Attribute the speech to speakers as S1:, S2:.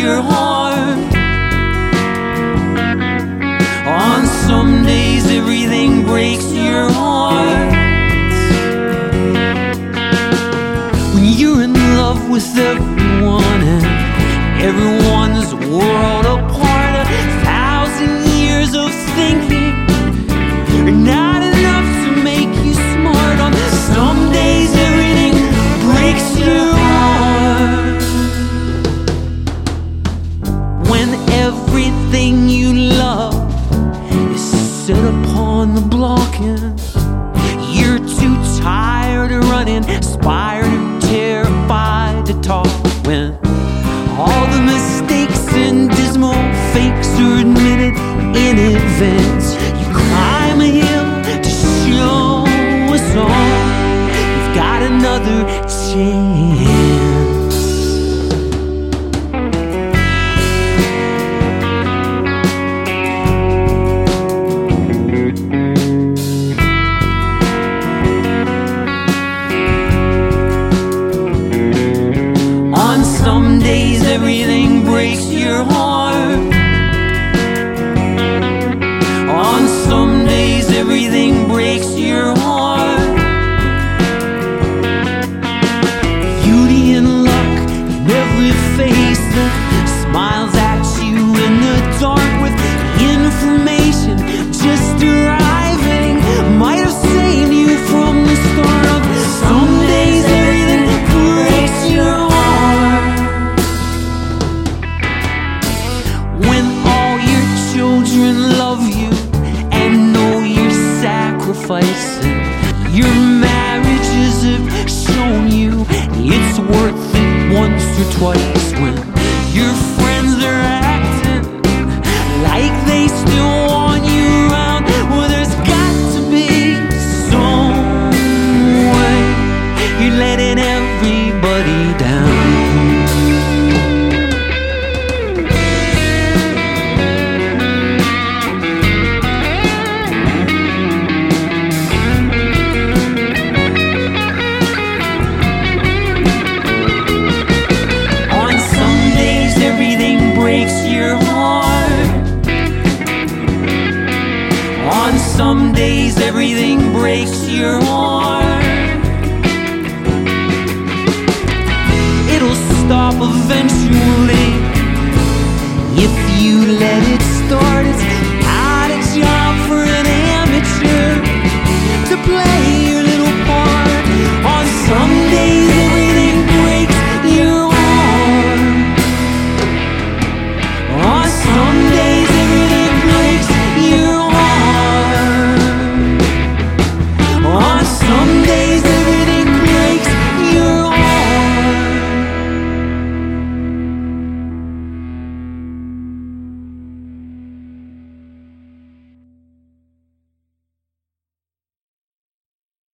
S1: your heart. On some days everything breaks your heart. When you're in love with everyone and everyone's world apart, 1,000 years of thinking are not enough to make you smart. On some days everything breaks your heart. When everything you love is set upon the block and you're too tired of running, inspired or terrified to talk. When all the mistakes and dismal fakes are admitted in advance, you climb a hill to show us all you've got another chance. On some days everything breaks your heart. On some days everything breaks your heart. Beauty and luck in every face that smiles at you in the dark, with information just arriving might have saved you from the start. On some days everything breaks your heart. When all your children love you and know you're sacrificing, your marriages have shown you it's worth it once or twice. When your friends are acting like they still want you around, well, there's got to be some way you're letting everybody down. On some days everything breaks your heart. On some days everything breaks your heart.